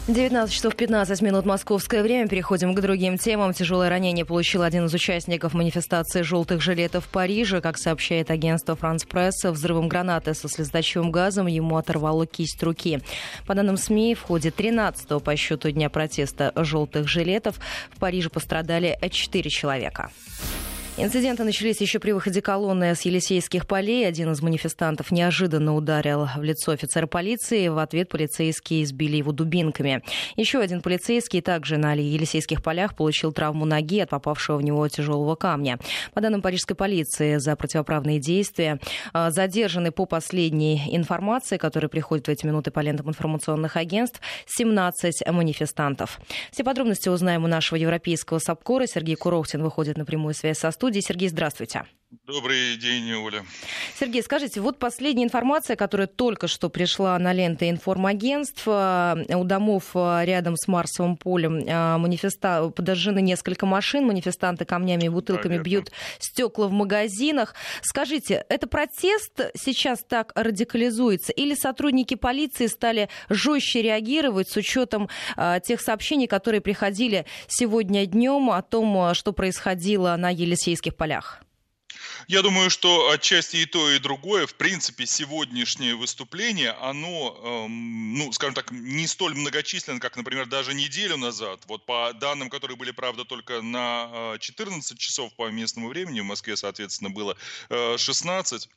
19 часов 15 минут московское время. Переходим к другим темам. Тяжелое ранение получил один из участников манифестации «Желтых жилетов» в Париже. Как сообщает агентство «Франс Пресс», взрывом гранаты со слезоточивым газом ему оторвало кисть руки. По данным СМИ, в ходе 13-го по счету дня протеста «Желтых жилетов» в Париже пострадали 4 человека. Инциденты начались еще при выходе колонны с Елисейских полей. Один из манифестантов неожиданно ударил в лицо офицера полиции. В ответ полицейские избили его дубинками. Еще один полицейский также на Елисейских полях получил травму ноги от попавшего в него тяжелого камня. По данным парижской полиции, за противоправные действия задержаны, по последней информации, которая приходит в эти минуты по лентам информационных агентств, 17 манифестантов. Все подробности узнаем у нашего европейского САПКОРа. Сергей Курохтин выходит на прямую связь со студией. Сергей, здравствуйте. Добрый день, Оля. Сергей, скажите, вот последняя информация, которая только что пришла на ленты информагентств. У домов рядом с Марсовым полем подожжены несколько машин. Манифестанты камнями и бутылками бьют стекла в магазинах. Скажите, это протест сейчас так радикализуется? Или сотрудники полиции стали жестче реагировать с учетом тех сообщений, которые приходили сегодня днем о том, что происходило на Елисейских полях? Я думаю, что отчасти и то, и другое. В принципе, сегодняшнее выступление, оно, скажем так, не столь многочисленно, как, например, даже неделю назад. Вот по данным, которые были, правда, только на 14 часов по местному времени, в Москве, соответственно, было 16.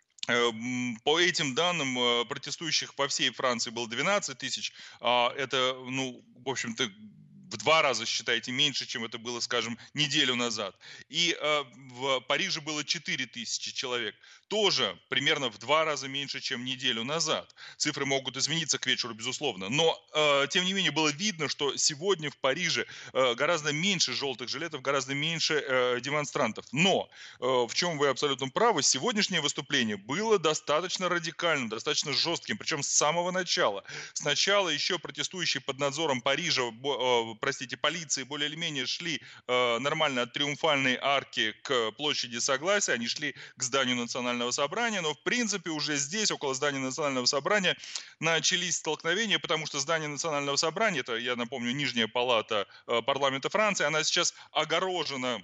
По этим данным, протестующих по всей Франции было 12 тысяч. Это, в общем-то, в 2 раза, считайте, меньше, чем это было, скажем, неделю назад. И в Париже было 4 тысячи человек. Тоже примерно в 2 раза меньше, чем неделю назад. Цифры могут измениться к вечеру, безусловно. Но, тем не менее, было видно, что сегодня в Париже гораздо меньше желтых жилетов, гораздо меньше демонстрантов. Но, в чем вы абсолютно правы, сегодняшнее выступление было достаточно радикальным, достаточно жестким, причем с самого начала. Сначала еще протестующие под надзором полиции более или менее шли нормально от Триумфальной арки к площади Согласия, они шли к зданию Национального собрания, но в принципе уже здесь, около здания Национального собрания, начались столкновения, потому что здание Национального собрания, это, я напомню, нижняя палата парламента Франции, она сейчас огорожена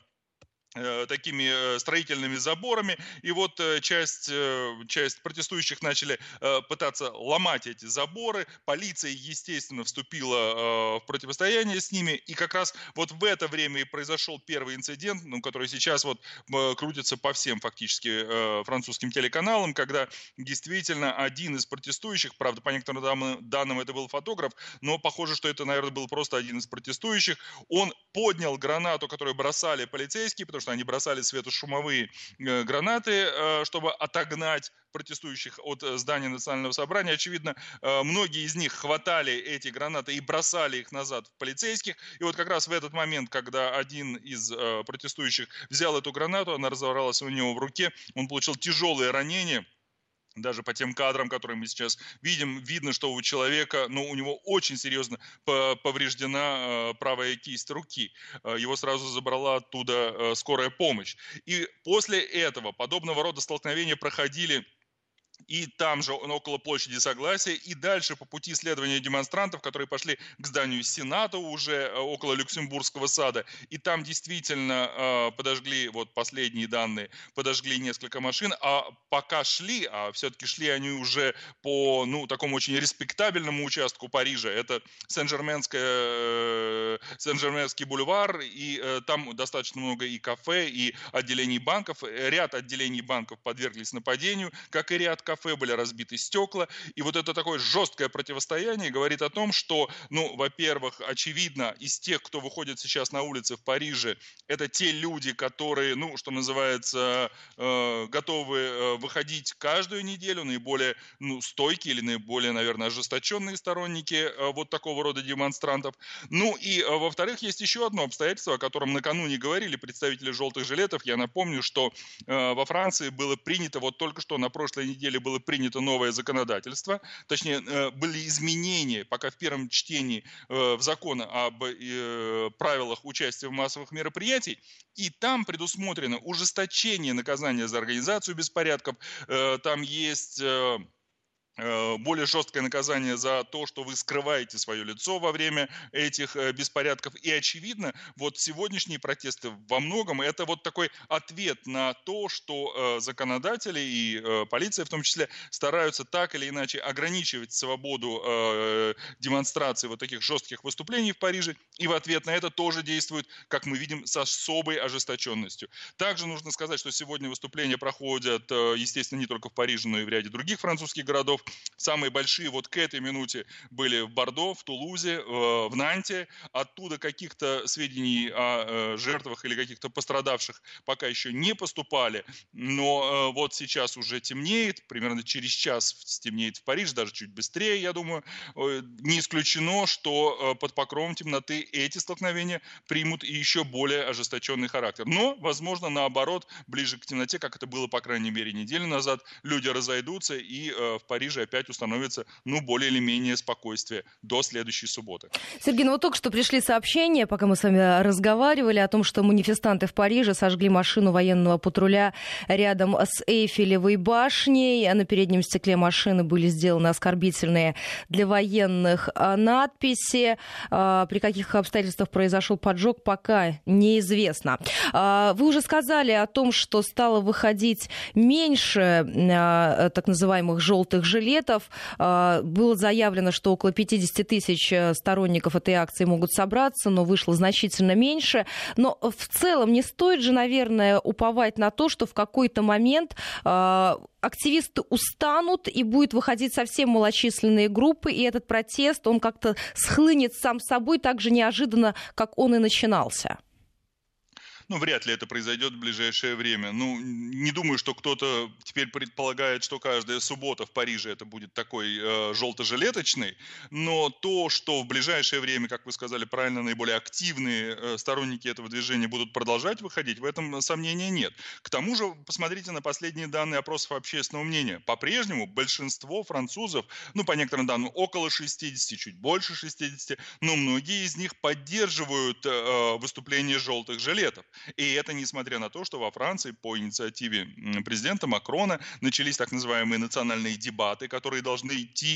такими строительными заборами, и вот часть протестующих начали пытаться ломать эти заборы, полиция, естественно, вступила в противостояние с ними, и как раз вот в это время и произошел первый инцидент, который сейчас вот крутится по всем фактически французским телеканалам, когда действительно один из протестующих, правда, по некоторым данным это был фотограф, но похоже, что это, наверное, был просто один из протестующих, он поднял гранату, которую бросали полицейские, потому что они бросали светошумовые гранаты, чтобы отогнать протестующих от здания Национального собрания. Очевидно, многие из них хватали эти гранаты и бросали их назад в полицейских. И вот как раз в этот момент, когда один из протестующих взял эту гранату, она разорвалась у него в руке, он получил тяжелые ранения. Даже по тем кадрам, которые мы сейчас видим, видно, что у человека, у него очень серьезно повреждена правая кисть руки. Его сразу забрала оттуда скорая помощь. И после этого подобного рода столкновения проходили и там же, около площади Согласия, и дальше по пути следования демонстрантов, которые пошли к зданию Сената уже около Люксембургского сада, и там действительно подожгли, вот последние данные, подожгли несколько машин, а пока шли, а все-таки шли они уже по, такому очень респектабельному участку Парижа, это Сен-Жерменский бульвар, и там достаточно много и кафе, и отделений банков, ряд отделений банков подверглись нападению, как и ряд кафе, были разбиты стекла, и вот это такое жесткое противостояние говорит о том, что, во-первых, очевидно, из тех, кто выходит сейчас на улицы в Париже, это те люди, которые, что называется, готовы выходить каждую неделю, наиболее, стойкие или наиболее, наверное, ожесточенные сторонники вот такого рода демонстрантов. И, во-вторых, есть еще одно обстоятельство, о котором накануне говорили представители «Желтых жилетов». Я напомню, что во Франции было принято, вот только что на прошлой неделе было принято новое законодательство, точнее, были изменения, пока в первом чтении в закон об правилах участия в массовых мероприятиях, и там предусмотрено ужесточение наказания за организацию беспорядков, там есть более жесткое наказание за то, что вы скрываете свое лицо во время этих беспорядков. И очевидно, вот сегодняшние протесты во многом это вот такой ответ на то, что законодатели и полиция в том числе стараются так или иначе ограничивать свободу демонстрации вот таких жестких выступлений в Париже. И в ответ на это тоже действуют, как мы видим, с особой ожесточенностью. Также нужно сказать, что сегодня выступления проходят, естественно, не только в Париже, но и в ряде других французских городов. Самые большие вот к этой минуте были в Бордо, в Тулузе, в Нанте. Оттуда каких-то сведений о жертвах или каких-то пострадавших пока еще не поступали. Но вот сейчас уже темнеет, примерно через час стемнеет в Париже, даже чуть быстрее, я думаю. Не исключено, что под покровом темноты эти столкновения примут и еще более ожесточенный характер. Но, возможно, наоборот, ближе к темноте, как это было, по крайней мере, неделю назад, люди разойдутся и в Париже опять установится, более или менее спокойствие до следующей субботы. Сергей, вот только что пришли сообщения, пока мы с вами разговаривали, о том, что манифестанты в Париже сожгли машину военного патруля рядом с Эйфелевой башней. На переднем стекле машины были сделаны оскорбительные для военных надписи. При каких обстоятельствах произошел поджог, пока неизвестно. Вы уже сказали о том, что стало выходить меньше так называемых желтых жилетов. Было заявлено, что около 50 тысяч сторонников этой акции могут собраться, но вышло значительно меньше. Но в целом не стоит же, наверное, уповать на то, что в какой-то момент активисты устанут и будут выходить совсем малочисленные группы, и этот протест, он как-то схлынет сам собой так же неожиданно, как он и начинался. Вряд ли это произойдет в ближайшее время. Не думаю, что кто-то теперь предполагает, что каждая суббота в Париже это будет такой желто-жилеточный, но то, что в ближайшее время, как вы сказали правильно, наиболее активные сторонники этого движения будут продолжать выходить, в этом сомнения нет. К тому же, посмотрите на последние данные опросов общественного мнения. По-прежнему большинство французов, по некоторым данным, около 60, чуть больше 60, но многие из них поддерживают выступление желтых жилетов. И это несмотря на то, что во Франции по инициативе президента Макрона начались так называемые национальные дебаты, которые должны идти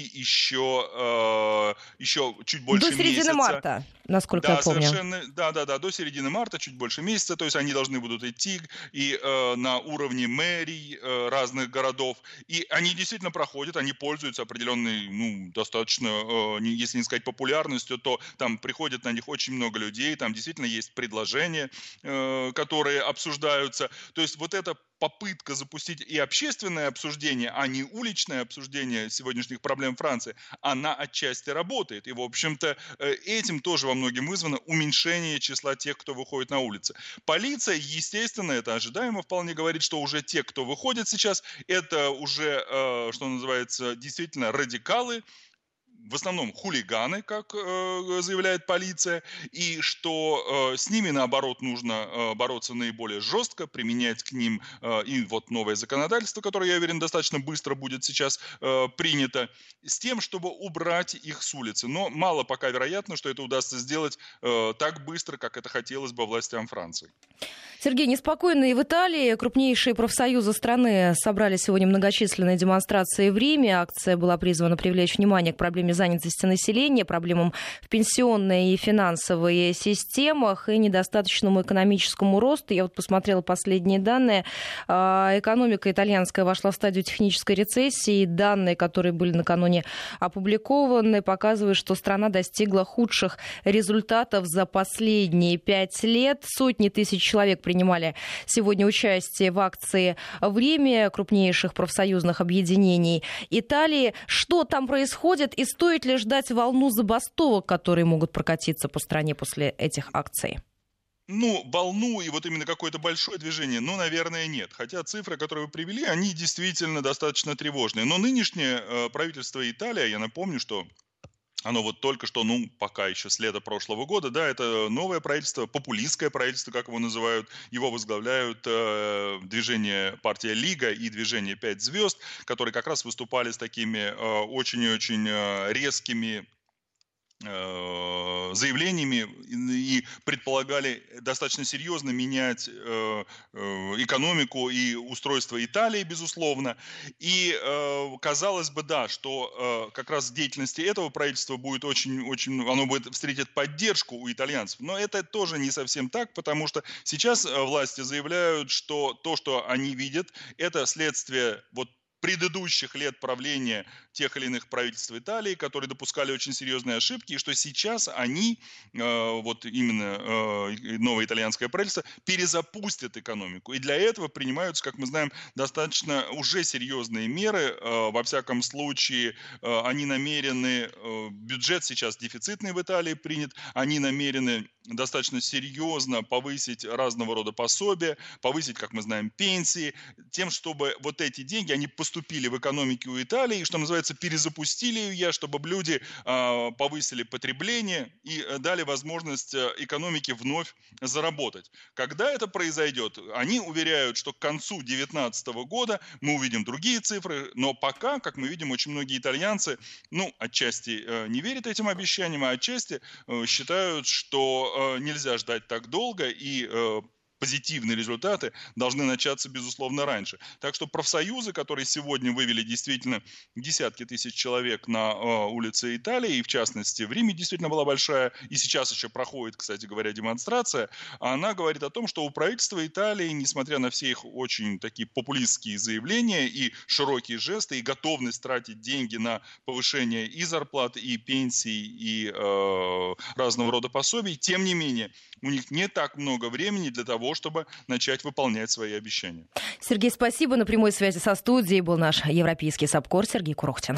еще чуть больше месяца. До середины марта, насколько я помню. До середины марта, чуть больше месяца. То есть они должны будут идти и на уровне мэрий разных городов. И они действительно проходят, они пользуются определенной, достаточно, если не сказать популярностью, то там приходят на них очень много людей, там действительно есть предложения, которые обсуждаются. То есть вот эта попытка запустить и общественное обсуждение, а не уличное обсуждение сегодняшних проблем Франции, она отчасти работает. И, в общем-то, этим тоже во многом вызвано уменьшение числа тех, кто выходит на улицы. Полиция, естественно, это ожидаемо вполне говорит, что уже те, кто выходит сейчас, это уже, что называется, действительно радикалы, в основном хулиганы, как заявляет полиция, и что с ними, наоборот, нужно бороться наиболее жестко, применять к ним и вот новое законодательство, которое, я уверен, достаточно быстро будет сейчас принято, с тем, чтобы убрать их с улицы. Но мало пока вероятно, что это удастся сделать так быстро, как это хотелось бы властям Франции. Сергей, неспокойно и в Италии. Крупнейшие профсоюзы страны собрали сегодня многочисленные демонстрации в Риме. Акция была призвана привлечь внимание к проблеме занятости населения, проблемам в пенсионной и финансовой системах и недостаточному экономическому росту. Я вот посмотрела последние данные. Экономика итальянская вошла в стадию технической рецессии. Данные, которые были накануне опубликованы, показывают, что страна достигла худших результатов за последние 5 лет. Сотни тысяч человек принимали сегодня участие в акции в Риме крупнейших профсоюзных объединений Италии. Что там происходит и стоит ли ждать волну забастовок, которые могут прокатиться по стране после этих акций? Волну и вот именно какое-то большое движение, наверное, нет. Хотя цифры, которые вы привели, они действительно достаточно тревожные. Но нынешнее правительство Италии, я напомню, что оно вот только что, пока еще с лета прошлого года, это новое правительство, популистское правительство, как его называют. Его возглавляют движение партия Лига и движение 5 звезд, которые как раз выступали с такими очень и очень резкими заявлениями и предполагали достаточно серьезно менять экономику и устройство Италии, безусловно. И казалось бы, да, что как раз в деятельности этого правительства будет оно будет встретить поддержку у итальянцев. Но это тоже не совсем так, потому что сейчас власти заявляют, что то, что они видят, это следствие предыдущих лет правления тех или иных правительств Италии, которые допускали очень серьезные ошибки, и что сейчас они, именно новое итальянское правительство, перезапустят экономику. И для этого принимаются, как мы знаем, достаточно уже серьезные меры. Во всяком случае, они намерены, бюджет сейчас дефицитный в Италии принят, они намерены достаточно серьезно повысить разного рода пособия, повысить, как мы знаем, пенсии, тем, чтобы эти деньги, они поступили в экономику Италии, и, что называется, перезапустили ее, чтобы люди повысили потребление и дали возможность экономике вновь заработать. Когда это произойдет? Они уверяют, что к концу 2019 года мы увидим другие цифры, но пока, как мы видим, очень многие итальянцы, отчасти не верят этим обещаниям, а отчасти считают, что нельзя ждать так долго, и позитивные результаты должны начаться, безусловно, раньше. Так что профсоюзы, которые сегодня вывели действительно десятки тысяч человек на улицы Италии, и в частности в Риме действительно была большая, и сейчас еще проходит, кстати говоря, демонстрация, она говорит о том, что у правительства Италии, несмотря на все их очень такие популистские заявления и широкие жесты, и готовность тратить деньги на повышение и зарплат, и пенсий, и разного рода пособий, тем не менее, у них не так много времени для того, чтобы начать выполнять свои обещания. Сергей, спасибо. На прямой связи со студией был наш европейский САПКОР Сергей Курохтин.